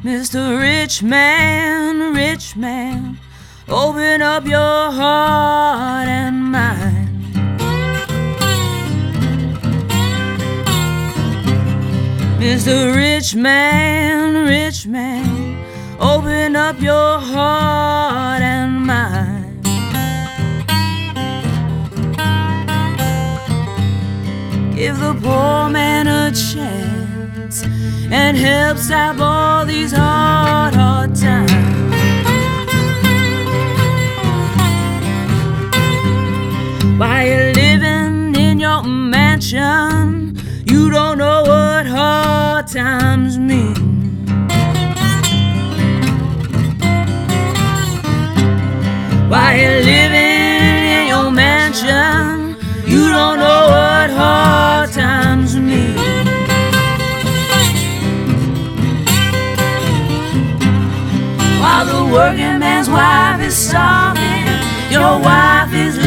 Mr. Rich man, open up your heart and mind. Mr. Rich man, open up your heart and mind. Give the poor man a chance and help stop all these hard times. While you're living in your mansion, you don't know what hard times mean. While you're living in your mansion, you don't know what hard times mean. While the working man's wife is starving, your wife is